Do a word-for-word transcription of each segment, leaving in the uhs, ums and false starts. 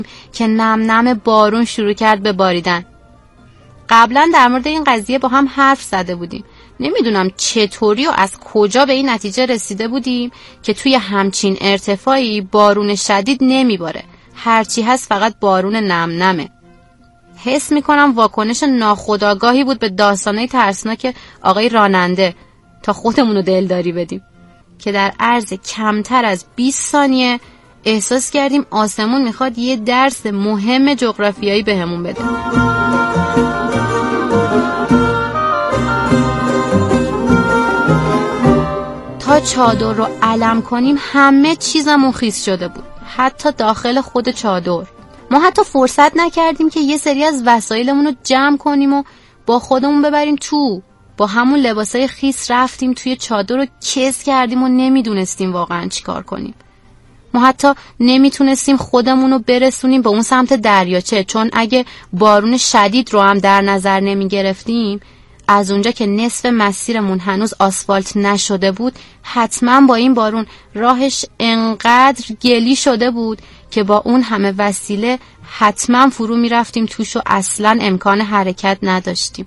که نم نم بارون شروع کرد به باریدن. قبلا در مورد این قضیه با هم حرف زده بودیم. نمیدونم چطوری و از کجا به این نتیجه رسیده بودیم که توی همچین ارتفاعی بارون شدید نمیباره. هرچی هست فقط بارون نم نمه. حس میکنم واکنش ناخودآگاهی بود به داستانه ترسناک آقای راننده تا خودمونو دلداری بدیم که در عرض کمتر از بیست ثانیه احساس کردیم آسمون میخواد یه درس مهم جغرافیایی بهمون بده. تا چادر رو علم کنیم همه چیزمون خیس شده بود، حتی داخل خود چادر. ما حتی فرصت نکردیم که یه سری از وسایلمون رو جمع کنیم و با خودمون ببریم تو. با همون لباسای خیس رفتیم توی چادر رو کز کردیم و نمیدونستیم واقعا چی کار کنیم. ما حتی نمیتونستیم خودمون رو برسونیم به اون سمت دریاچه، چون اگه بارون شدید رو هم در نظر نمیگرفتیم، از اونجا که نصف مسیرمون هنوز آسفالت نشده بود، حتما با این بارون راهش انقدر گلی شده بود که با اون همه وسیله حتما فرو میرفتیم توش و اصلا امکان حرکت نداشتیم.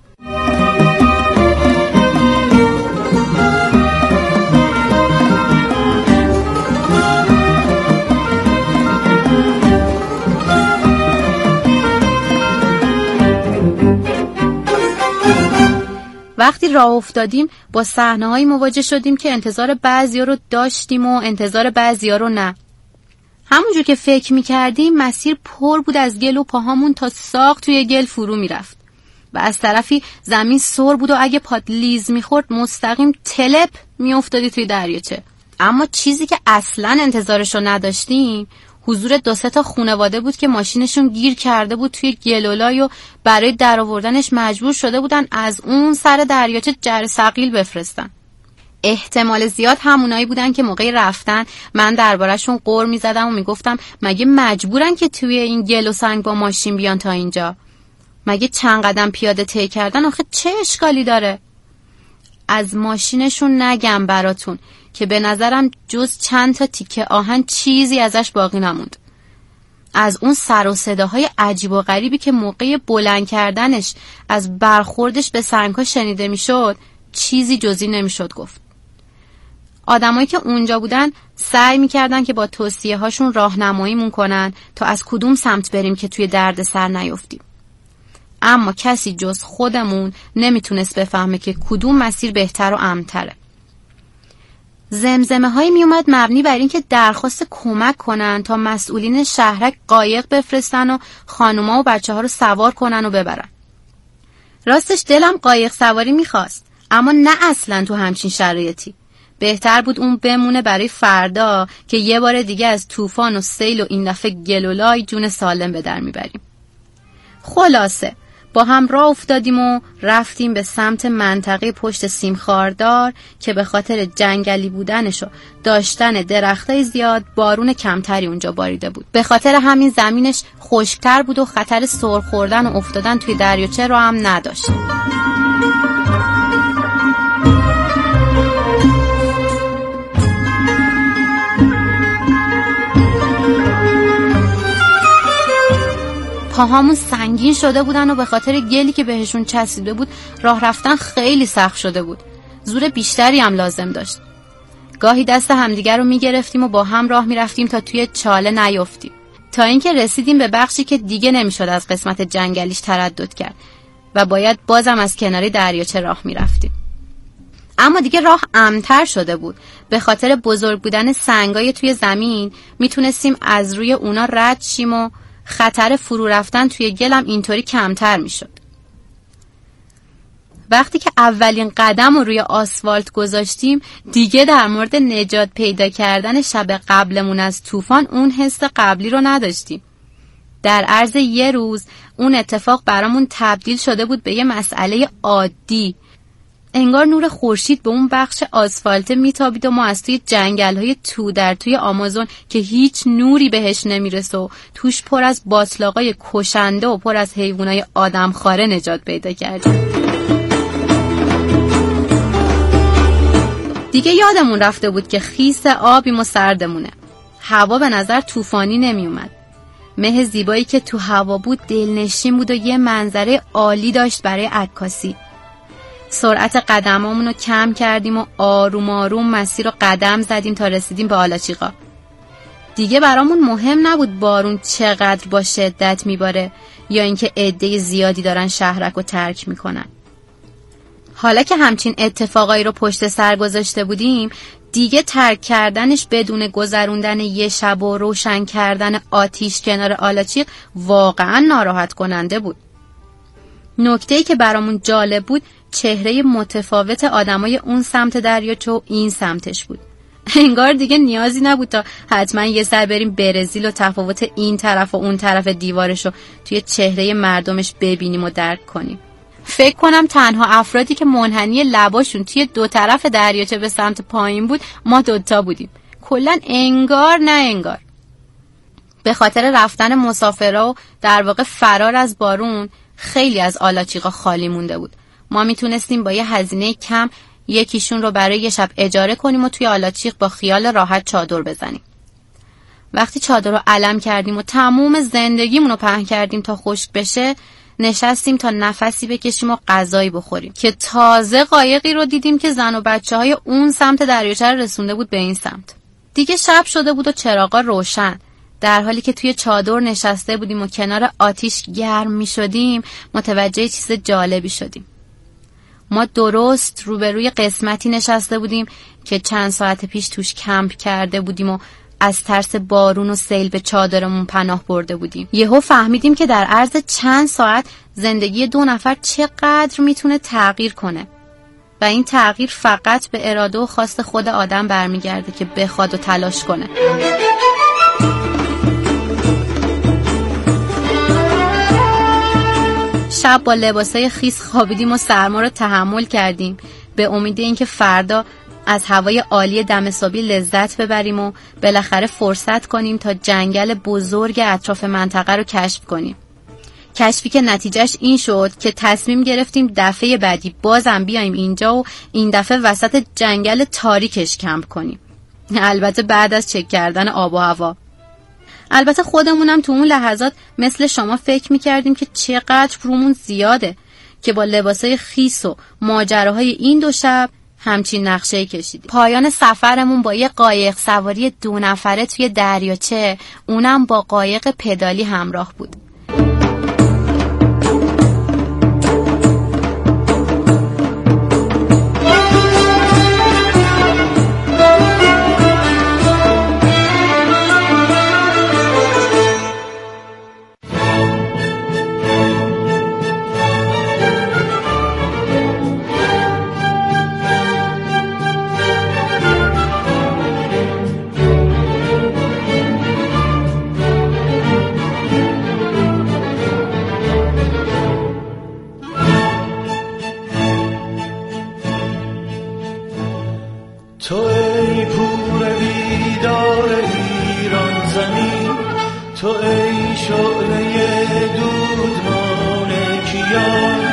وقتی راه افتادیم با صحنه‌هایی مواجه شدیم که انتظار بعضیا رو داشتیم و انتظار بعضیا رو نه. همونجور که فکر می‌کردیم مسیر پر بود از گل و پاهامون تا ساق توی گل فرو می‌رفت و از طرفی زمین سر بود و اگه پات لیز می‌خورد مستقیم تلپ می‌افتادی توی دریاچه. اما چیزی که اصلاً انتظارش رو نداشتیم حضور دو سه تا خانواده بود که ماشینشون گیر کرده بود توی گلولای و برای درآوردنش مجبور شده بودن از اون سر دریاچه جر ثقیل بفرستن. احتمال زیاد همونایی بودن که موقع رفتن من دربارشون غر می‌زدم و میگفتم مگه مجبورن که توی این گل و سنگ با ماشین بیان تا اینجا؟ مگه چند قدم پیاده طی کردن آخه چه اشکالی داره؟ از ماشینشون نگم براتون که به نظرم جز چند تا تیکه آهن چیزی ازش باقی نموند. از اون سر و صداهای عجیب و غریبی که موقع بلند کردنش از برخوردش به سنگ‌ها شنیده میشد چیزی جزی نمیشد گفت. آدمایی که اونجا بودن سعی میکردن که با توصیه هاشون راهنماییمون کنن تا از کدوم سمت بریم که توی درد سر نیفتیم. اما کسی جز خودمون نمیتونست بفهمه که کدوم مسیر بهتر و امن‌تره. زمزمه هایی می اومد مبنی بر این که درخواست کمک کنن تا مسئولین شهرک قایق بفرستن و خانوما و بچه ها رو سوار کنن و ببرن. راستش دلم قایق سواری میخواست، اما نه اصلا تو همچین شرایطی. بهتر بود اون بمونه برای فردا که یه بار دیگه از طوفان و سیل و این دفعه گلولای جون سالم به در میبریم. خلاصه با هم راه افتادیم و رفتیم به سمت منطقه پشت سیمخاردار که به خاطر جنگلی بودنش و داشتن درختای زیاد بارون کمتری اونجا باریده بود. به خاطر همین زمینش خشکتر بود و خطر سر خوردن و افتادن توی دریاچه رو هم نداشت. پاهامون سنگین شده بودن و به خاطر گلی که بهشون چسبیده بود راه رفتن خیلی سخت شده بود. زور بیشتری هم لازم داشت. گاهی دست همدیگر رو میگرفتیم و با هم راه میرفتیم تا توی چاله نیفتیم، تا اینکه رسیدیم به بخشی که دیگه نمیشد از قسمت جنگلیش تردد کرد و باید بازم از کناری دریاچه راه میرفتیم. اما دیگه راه امن‌تر شده بود. به خاطر بزرگ بودن سنگای توی زمین میتونستیم از روی اونا رد شیم و خطر فرو رفتن توی گلم اینطوری کمتر میشد. وقتی که اولین قدم رو روی آسفالت گذاشتیم دیگه در مورد نجات پیدا کردن شب قبلمون از طوفان اون حس قبلی رو نداشتیم. در عرض یه روز اون اتفاق برامون تبدیل شده بود به یه مسئله عادی. انگار نور خورشید به اون بخش آسفالت میتابید و ما از توی جنگل‌های تو در توی آمازون که هیچ نوری بهش نمیرسه و توش پر از باطلاقای کشنده و پر از حیوانای آدمخواره نجات پیدا کردیم. دیگه یادمون رفته بود که خیس آبیم و سردمونه. هوا به نظر طوفانی نمی اومد. مه زیبایی که تو هوا بود دلنشین بود و یه منظره عالی داشت برای عکاسی. سرعت قدمامون رو کم کردیم و آروم آروم مسیر رو قدم زدیم تا رسیدیم به آلاچیقا. دیگه برامون مهم نبود بارون چقدر با شدت میباره یا اینکه عده زیادی دارن شهرک رو ترک میکنن. حالا که همچین اتفاقایی رو پشت سر گذاشته بودیم، دیگه ترک کردنش بدون گذروندن یه شب و روشن کردن آتیش کنار آلاچیق واقعا ناراحت کننده بود. نکته‌ای که برامون جالب بود چهره متفاوت آدمای اون سمت دریاچه و این سمتش بود. انگار دیگه نیازی نبود تا حتما یه سر بریم برزیل و تفاوت این طرف و اون طرف دیوارشو توی چهره مردمش ببینیم و درک کنیم. فکر کنم تنها افرادی که منحنی لباشون توی دو طرف دریاچه به سمت پایین بود ما دوتا بودیم. کلن انگار نه انگار. به خاطر رفتن مسافرها و در واقع فرار از بارون خیلی از آلاچیقا خالی مونده بود. ما میتونستیم با یه هزینه کم یکیشون رو برای یه شب اجاره کنیم و توی آلاچیق با خیال راحت چادر بزنیم. وقتی چادر رو علم کردیم و تموم زندگیمون رو پهن کردیم تا خشک بشه، نشستیم تا نفسی بکشیم و غذایی بخوریم که تازه قایقی رو دیدیم که زن و بچه های اون سمت دریاچه رو رسونده بود به این سمت. دیگه شب شده بود و چراغا روشن. در حالی که توی چادر نشسته بودیم و کنار آتیش گرم می شدیم، متوجه چیز جالبی شدیم. ما درست روبروی قسمتی نشسته بودیم که چند ساعت پیش توش کمپ کرده بودیم و از ترس بارون و سیل به چادرمون پناه برده بودیم. یهو فهمیدیم که در عرض چند ساعت زندگی دو نفر چقدر میتونه تغییر کنه و این تغییر فقط به اراده و خواست خود آدم برمیگرده که بخواد و تلاش کنه. شب با لباسای خیس خوابیدیم و سرما رو تحمل کردیم به امید اینکه فردا از هوای عالی دم صبحی لذت ببریم و بالاخره فرصت کنیم تا جنگل بزرگ اطراف منطقه رو کشف کنیم. کشفی که نتیجهش این شد که تصمیم گرفتیم دفعه بعدی بازم بیایم اینجا و این دفعه وسط جنگل تاریکش کمپ کنیم. البته بعد از چک کردن آب و هوا. البته خودمونم تو اون لحظات مثل شما فکر میکردیم که چقدر رومون زیاده که با لباسای خیس و ماجراهای این دو شب همچین نقشه‌ای کشیدیم. پایان سفرمون با یه قایق سواری دو نفره توی دریاچه، اونم با قایق پدالی همراه بود. تو ای پور بیدار ایران زمین، تو ای شعله دودمان کیان،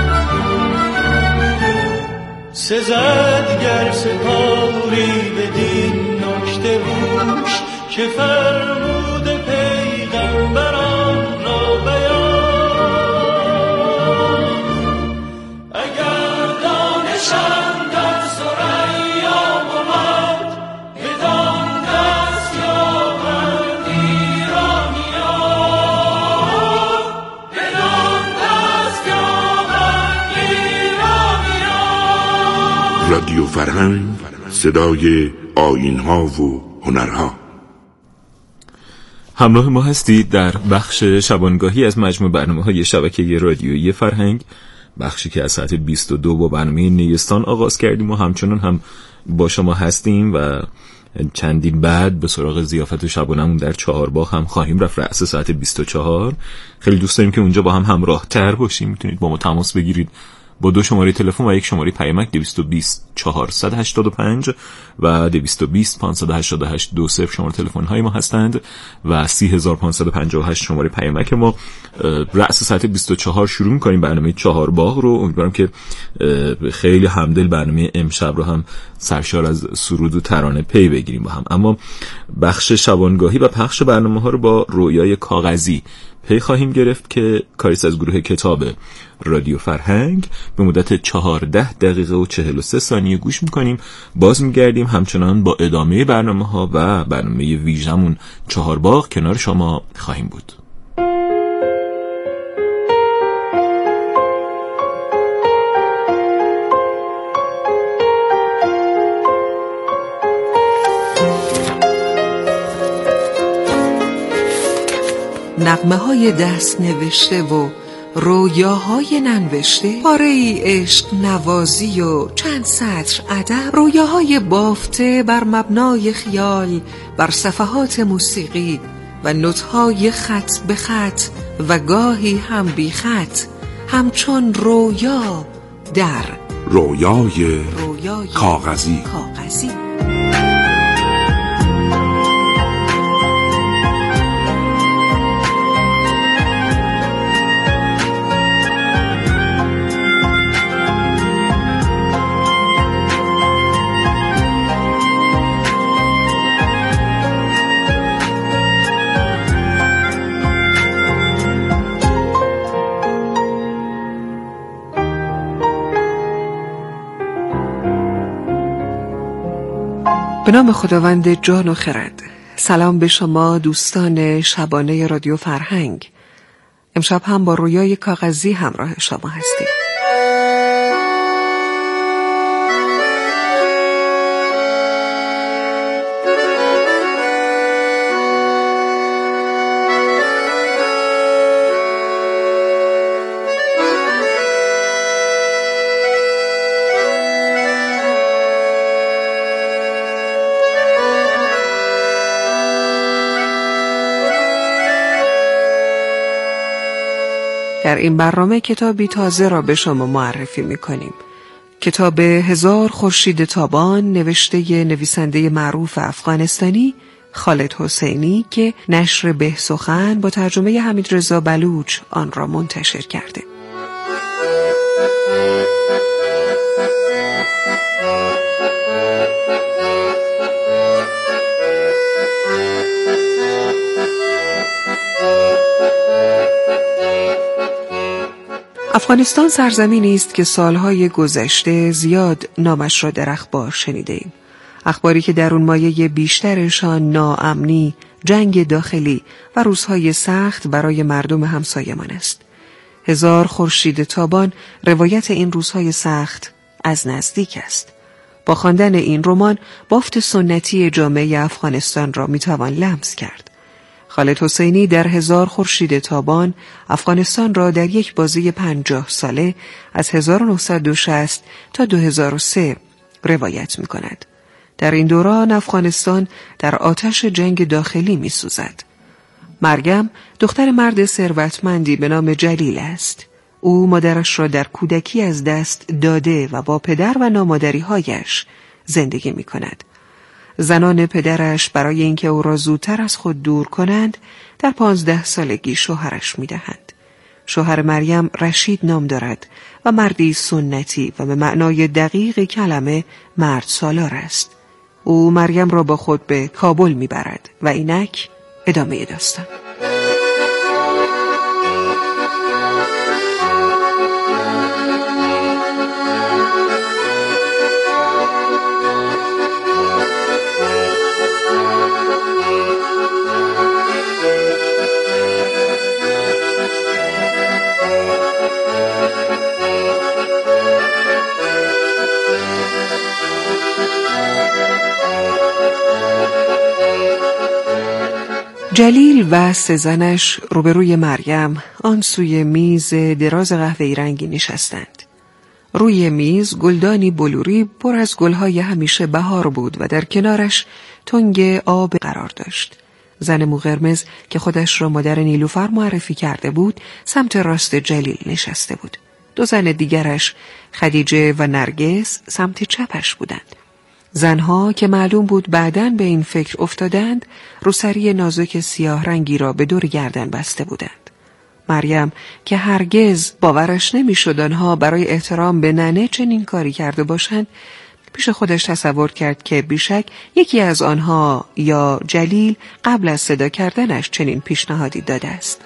سزد گر سپاری بدین نکته گوش که فرمود پیغمبران را بیان. اگر دانشم در ثریا بود بدان دست یابند ایرانیان، بدان دست یابند ایرانیان. رادیو فرهنگ، صدای آیین‌ها و هنرها. همراه ما هستید در بخش شبانگاهی از مجموع برنامه‌های شبکه رادیویی فرهنگ، بخشی که از ساعت بیست و دو با برنامه نیستان آغاز کردیم و همچنان هم با شما هستیم و چندین بعد به سراغ ضیافت شبانمون در چهارباغ هم خواهیم رفت رأس ساعت بیست و چهار. خیلی دوست داریم که اونجا با هم همراه تر باشیم. میتونید با ما تماس بگیرید با دو شماره تلفن و یک شماره پیامک دویست و بیست چهارصد و هشتاد و پنج و دویست و بیست پانصد و هشتاد و هشت دو صفر شماره تلفن های ما هستند و سی هزار و پانصد و پنجاه و هشت شماره پیامک ما. رأس ساعت بیست و چهار شروع می‌کنیم برنامه چهار باغ رو. امیدوارم که خیلی همدل برنامه امشب رو هم سرشار از سرود و ترانه پی بگیریم با هم. اما بخش شبانگاهی و پخش برنامه ها رو با رویای کاغذی پی خواهیم گرفت که کاریست از گروه کتاب رادیو فرهنگ. به مدت چهارده دقیقه و چهل و سه ثانیه گوش میکنیم. باز میگردیم همچنان با ادامه برنامه ها و برنامه ویژمون چهار باغ کنار شما خواهیم بود. نغمه های دست نوشته و رویاهای ننوشته، پاره ای عشق نوازی و چند سطر ادب، رویاهای بافته بر مبنای خیال بر صفحات موسیقی و نوت‌های خط به خط و گاهی هم بی خط، همچون رویا در رویای, رویای کاغذی. کاغذی. به نام خداوند جان و خرد. سلام به شما دوستان شبانه رادیو فرهنگ. امشب هم با رویای کاغذی همراه شما هستیم. در این برنامه کتابی تازه را به شما معرفی می‌کنیم. کتاب هزار خورشید تابان نوشته نویسنده معروف افغانستانی خالد حسینی که نشر به سخن با ترجمه حمیدرضا بلوچ آن را منتشر کرده. افغانستان سرزمینی است که سالهای گذشته زیاد نامش را در اخبار شنیدیم. اخباری که در اون مایه بیشترشان ناامنی، جنگ داخلی و روزهای سخت برای مردم همسایمان است. هزار خورشید تابان روایت این روزهای سخت از نزدیک است. با خواندن این رمان بافت سنتی جامعه افغانستان را میتوان لمس کرد. خالد حسینی در هزار خورشید تابان افغانستان را در یک بازه پنجاه ساله از هزار و نهصد و شصت تا دو هزار و سه روایت می کند. در این دوران افغانستان در آتش جنگ داخلی می سوزد. مریم دختر مرد ثروتمندی به نام جلیل است. او مادرش را در کودکی از دست داده و با پدر و نامادری‌هایش زندگی می کند. زنان پدرش برای اینکه او را زودتر از خود دور کنند در پانزده سالگی شوهرش می‌دهند. شوهر مریم رشید نام دارد و مردی سنتی و به معنای دقیق کلمه مرد سالار است. او مریم را با خود به کابل می‌برد و اینک ادامه داستان. جلیل و سه زنش روبروی مریم آن سوی میز دراز قهوه‌ای رنگی نشستند. روی میز گلدانی بلوری پر از گلهای همیشه بهار بود و در کنارش تنگ آب قرار داشت. زن مو قرمز که خودش را مادر نیلوفر معرفی کرده بود سمت راست جلیل نشسته بود. دو زن دیگرش خدیجه و نرگس سمت چپش بودند. زنها که معلوم بود بعداً به این فکر افتادند روسری نازک سیاه رنگی را به دور گردن بسته بودند. مریم که هرگز باورش نمی‌شد آنها برای احترام به ننه چنین کاری کرده باشند، پیش خودش تصور کرد که بیشک یکی از آنها یا جلیل قبل از صدا کردنش چنین پیشنهادی داده است.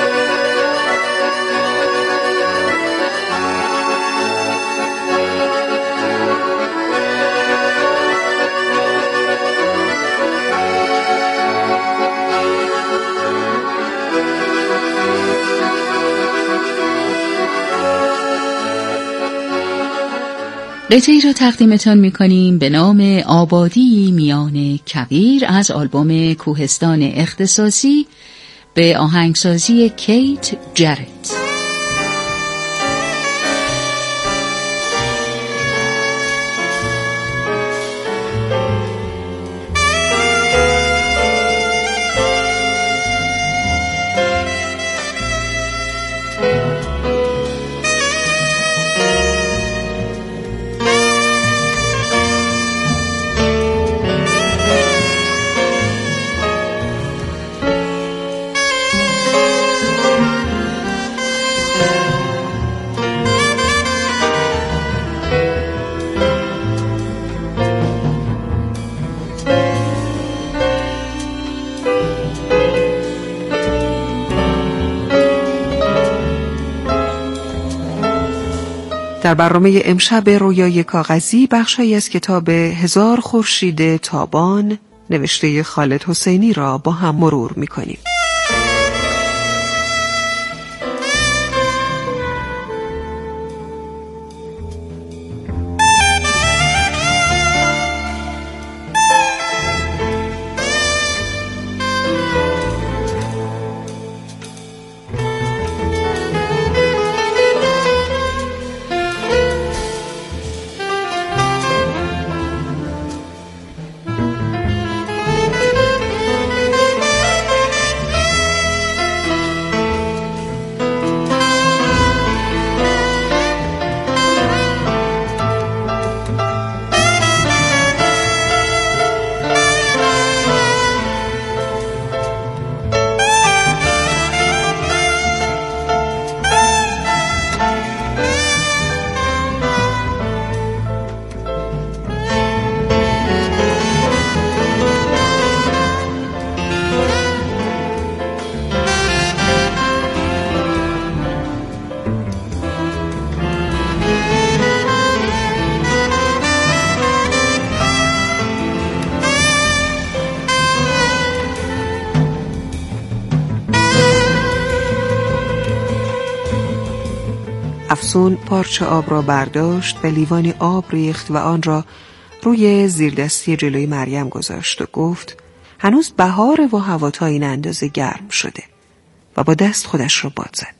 قطعی را تقدیمتان می‌کنیم به نام آبادی میان کویر از آلبوم کوهستان اختصاصی به آهنگسازی کیت جرت. در برنامه امشب رویای کاغذی بخشی از کتاب هزار خورشید تابان نوشته خالد حسینی را با هم مرور می‌کنیم. افسون پارچه آب را برداشت و لیوانی آب ریخت و آن را روی زیردستی جلوی مریم گذاشت و گفت هنوز بهاره و هوا تا این اندازه گرم شده و با دست خودش را باد زد.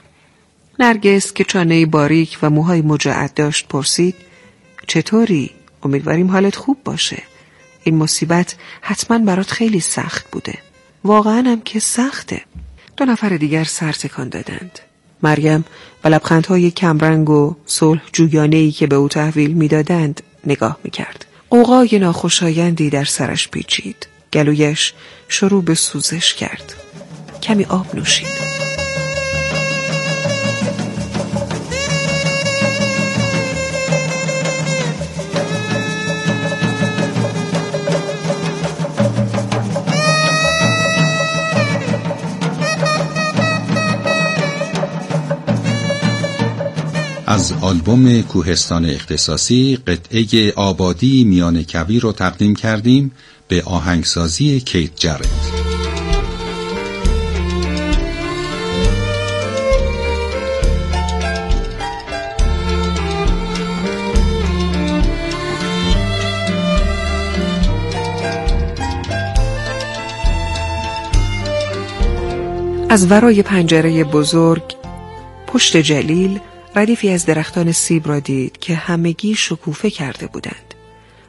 نرگس که چانه باریک و موهای مجعد داشت پرسید چطوری؟ امیدواریم حالت خوب باشه. این مصیبت حتما برات خیلی سخت بوده. واقعا هم که سخته. دو نفر دیگر سر تکان دادند. مریم با لبخندهای کمرنگ و صلح جویانه‌ای که به او تحویل می‌دادند نگاه می‌کرد. قوقای ناخوشایندی در سرش پیچید. گلویش شروع به سوزش کرد. کمی آب نوشید. از آلبوم کوهستان اختصاصی قطعه آبادی میان کویر رو تقدیم کردیم به آهنگسازی کیت جرت. از ورای پنجره بزرگ پشت جلیل ردیفی از درختان سیب را دید که همگی شکوفه کرده بودند.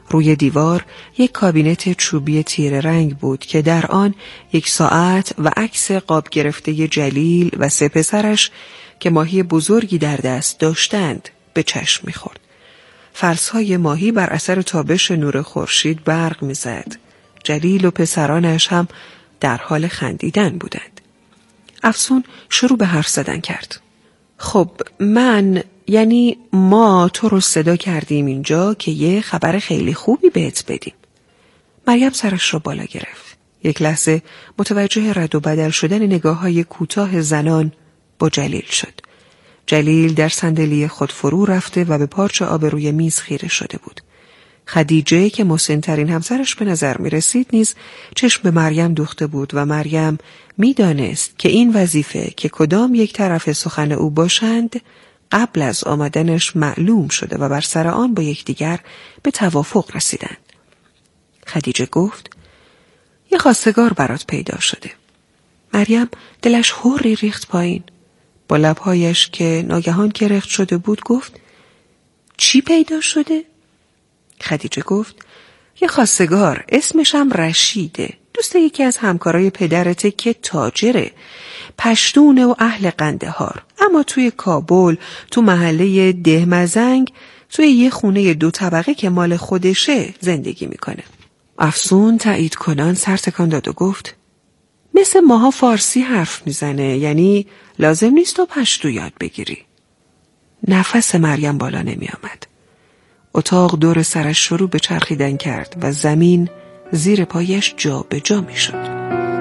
روی دیوار یک کابینت چوبی تیره رنگ بود که در آن یک ساعت و عکس قاب گرفته جلیل و سه پسرش که ماهی بزرگی در دست داشتند به چشم می‌خورد. فلس‌های ماهی بر اثر تابش نور خورشید برق می‌زد. جلیل و پسرانش هم در حال خندیدن بودند. افسون شروع به حرف زدن کرد. خب من یعنی ما تو رو صدا کردیم اینجا که یه خبر خیلی خوبی بهت بدیم. مریم سرش رو بالا گرفت. یک لحظه متوجه رد و بدل شدن نگاه‌های کوتاه زنان با جلیل شد. جلیل در صندلی خود فرو رفته و به پارچه آب روی میز خیره شده بود. خدیجه که مسن‌ترین همسرش به نظر می رسید نیز چشم به مریم دوخته بود و مریم می دانست که این وظیفه که کدام یک طرف سخن او باشند قبل از آمدنش معلوم شده و بر سر آن با یکدیگر به توافق رسیدند. خدیجه گفت یه خواستگار برات پیدا شده. مریم دلش هوری ریخت پایین. با لبهایش که ناگهان کرخت شده بود گفت چی پیدا شده؟ خدیجه گفت یه خواستگار، اسمش هم رشیده، دوست یکی از همکارای پدرته که تاجره، پشتونه و اهل قندهار، اما توی کابل تو محله دهمزنگ توی یه خونه دو طبقه که مال خودشه زندگی میکنه. افسون تایید کنان سر تکان داد و گفت مثل ماها فارسی حرف میزنه، یعنی لازم نیست تو پشتو یاد بگیری. نفس مریم بالا نمی آمد. اتاق دور سرش شروع به چرخیدن کرد و زمین زیر پایش جا به جا می شد.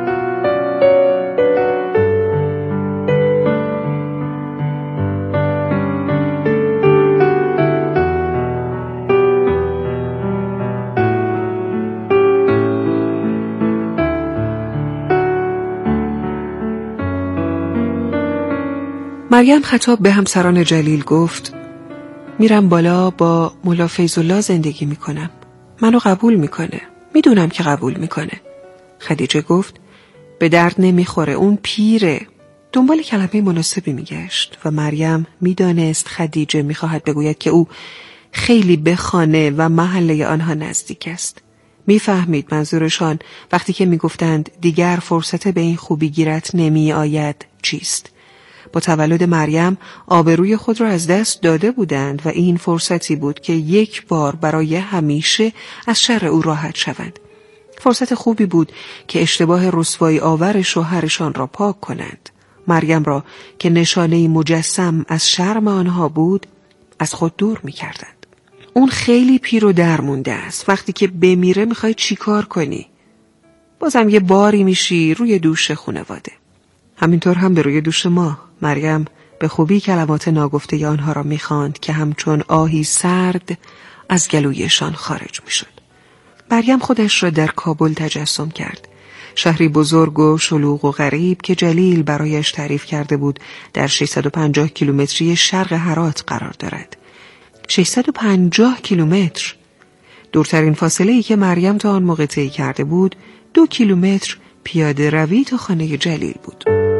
مریم خطاب به همسران جلیل گفت میرم بالا با مولا فیض‌الله زندگی میکنم. منو قبول میکنه. میدونم که قبول میکنه. خدیجه گفت به درد نمیخوره، اون پیره. دنبال کلمه مناسبی میگشت و مریم میدانست خدیجه میخواهد بگوید که او خیلی به خانه و محله آنها نزدیک است. میفهمید منظورشان وقتی که میگفتند دیگر فرصت به این خوبی گیرت نمی آید چیست. با تولد مریم آبروی خود را از دست داده بودند و این فرصتی بود که یک بار برای همیشه از شر او راحت شوند. فرصت خوبی بود که اشتباه رسوایی آور شوهرشان را پاک کنند. مریم را که نشانه مجسم از شرم آنها بود از خود دور می کردند. اون خیلی پیر و درمونده است. وقتی که بمیره میخوای چی کار کنی؟ بازم یه باری میشی روی دوش خانواده. همینطور هم به روی دوش ما. مریم به خوبی کلمات ناگفته آنها را می‌خواند که همچون آهی سرد از گلویشان خارج می‌شد. مریم خودش را در کابل تجسم کرد. شهری بزرگ و شلوغ و غریب که جلیل برایش تعریف کرده بود در ششصد و پنجاه کیلومتری شرق هرات قرار دارد. ششصد و پنجاه کیلومتر. دورترین فاصله‌ای که مریم تا آن موقع طی کرده بود دو کیلومتر پیاده روی تا خانه جلیل بود.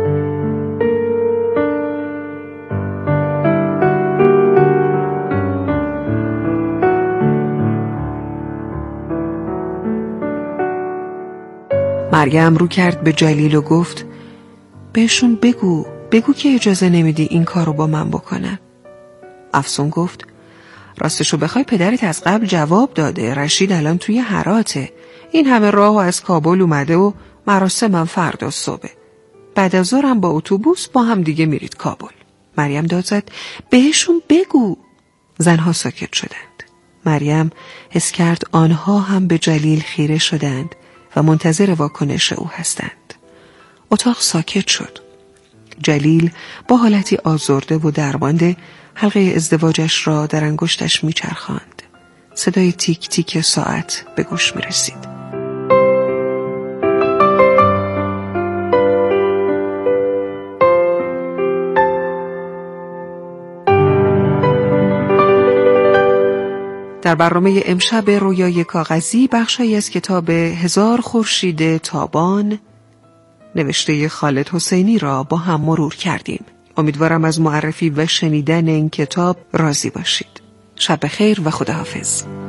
مریم رو کرد به جلیل و گفت بهشون بگو بگو که اجازه نمیدی این کارو با من بکنن. افسون گفت راستشو بخوای پدرت از قبل جواب داده. رشید الان توی هراته. این همه راهو از کابل اومده و مراسمم فردا صبح. بعد از ظهرم با اتوبوس با هم دیگه میرید کابل. مریم داد زد بهشون بگو. زنها ساکت شدند. مریم حس کرد آنها هم به جلیل خیره شدند و منتظر واکنش او هستند. اتاق ساکت شد. جلیل با حالتی آزرده و درمانده حلقه ازدواجش را در انگشتش میچرخاند. صدای تیک تیک ساعت به گوش میرسید. در برنامه امشب رویای کاغذی بخشی از کتاب هزار خورشید تابان نوشته خالد حسینی را با هم مرور کردیم. امیدوارم از معرفی و شنیدن این کتاب راضی باشید. شب بخیر و خداحافظ.